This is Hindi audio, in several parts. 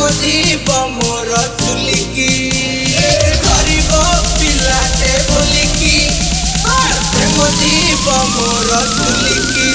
प्रेम जीव मोर चुलिकी गरीब पिलाटे बोलिकी प्रेम जीव मोर चुलिकी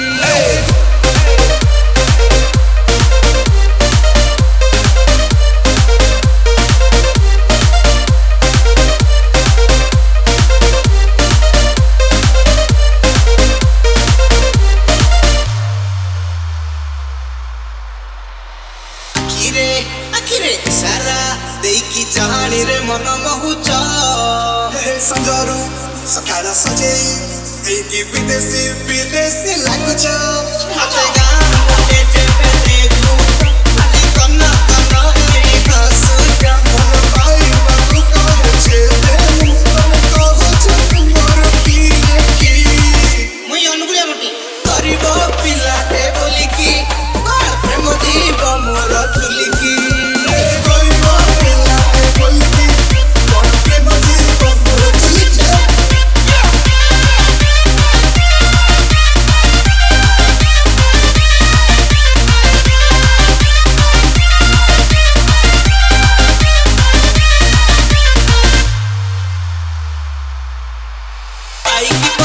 आखिरे सारा देकी जानी रे मन महुच संजरू सकाळ सजे देकी विदेशी विदेशी लागुछ हाते गान हाते जेबे देखू खाली कन्ना कन्ना ए हसुछ मन पाई बाबू कहे छे तुम कहो छ मोर पिए की मुई अनुगुलिया मटी गरीब पिलाटे बोलिकी प्रेम जीव मोर चुलिकी I